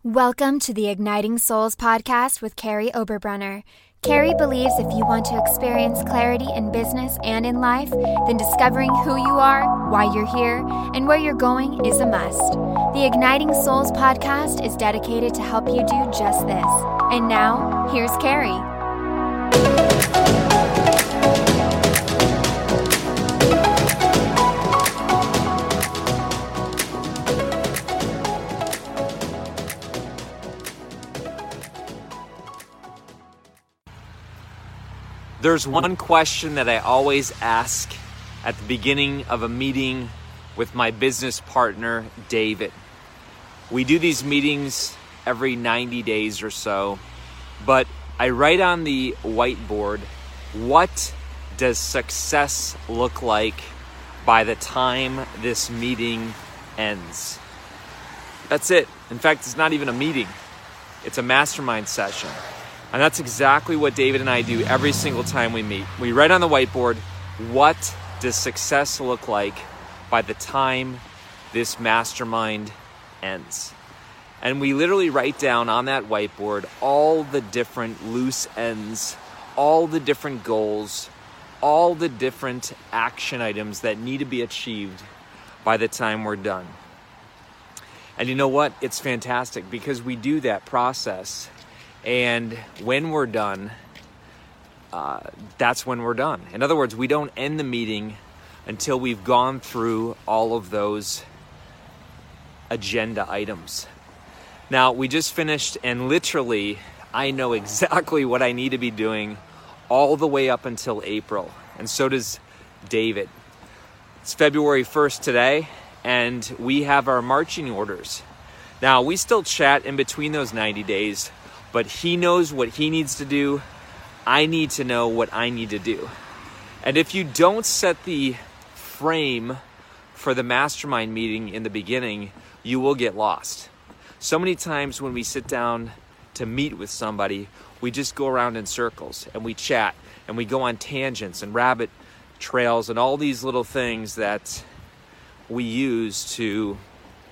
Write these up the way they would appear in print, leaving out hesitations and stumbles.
Welcome to the Igniting Souls podcast with Carrie Oberbrunner. Carrie believes if you want to experience clarity in business and in life, then discovering who you are, why you're here, and where you're going is a must. The Igniting Souls podcast is dedicated to help you do just this. And now, here's Carrie. There's one question that I always ask at the beginning of a meeting with my business partner, David. We do these meetings every 90 days or so, but I write on the whiteboard, what does success look like by the time this meeting ends? That's it. In fact, it's not even a meeting. It's a mastermind session. And that's exactly what David and I do every single time we meet. We write on the whiteboard, what does success look like by the time this mastermind ends? And we literally write down on that whiteboard all the different loose ends, all the different goals, all the different action items that need to be achieved by the time we're done. And you know what? It's fantastic because we do that process. And when we're done, that's when we're done. In other words, we don't end the meeting until we've gone through all of those agenda items. Now, we just finished, and literally, I know exactly what I need to be doing all the way up until April. And so does David. It's February 1st today, and we have our marching orders. Now, we still chat in between those 90 days, but he knows what he needs to do. I need to know what I need to do. And if you don't set the frame for the mastermind meeting in the beginning, you will get lost. So many times when we sit down to meet with somebody, we just go around in circles and we chat and we go on tangents and rabbit trails and all these little things that we use to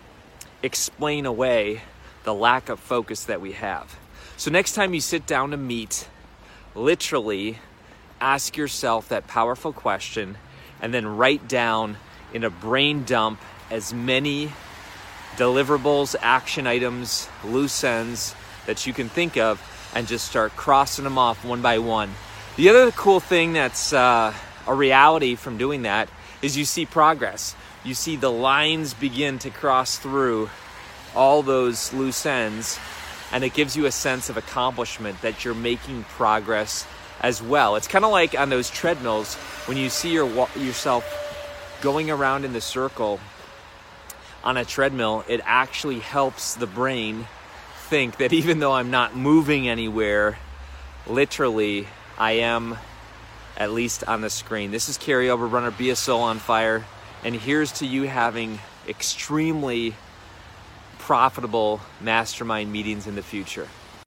explain away the lack of focus that we have. So next time you sit down to meet, literally ask yourself that powerful question and then write down in a brain dump as many deliverables, action items, loose ends that you can think of and just start crossing them off one by one. The other cool thing that's a reality from doing that is you see progress. You see the lines begin to cross through all those loose ends. And it gives you a sense of accomplishment that you're making progress as well. It's kind of like on those treadmills when you see yourself going around in the circle on a treadmill. It actually helps the brain think that even though I'm not moving anywhere, literally I am at least on the screen. This is Carrie Oberbrunner, Be a Soul on Fire. And here's to you having extremely profitable mastermind meetings in the future.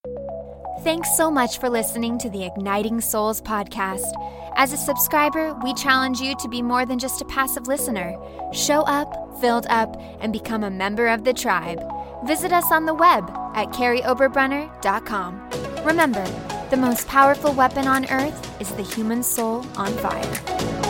Thanks so much for listening to the Igniting Souls podcast. As a subscriber, we challenge you to be more than just a passive listener. Show up, filled up, and become a member of the tribe. Visit us on the web at carrieoberbrunner.com. Remember, the most powerful weapon on earth is the human soul on fire.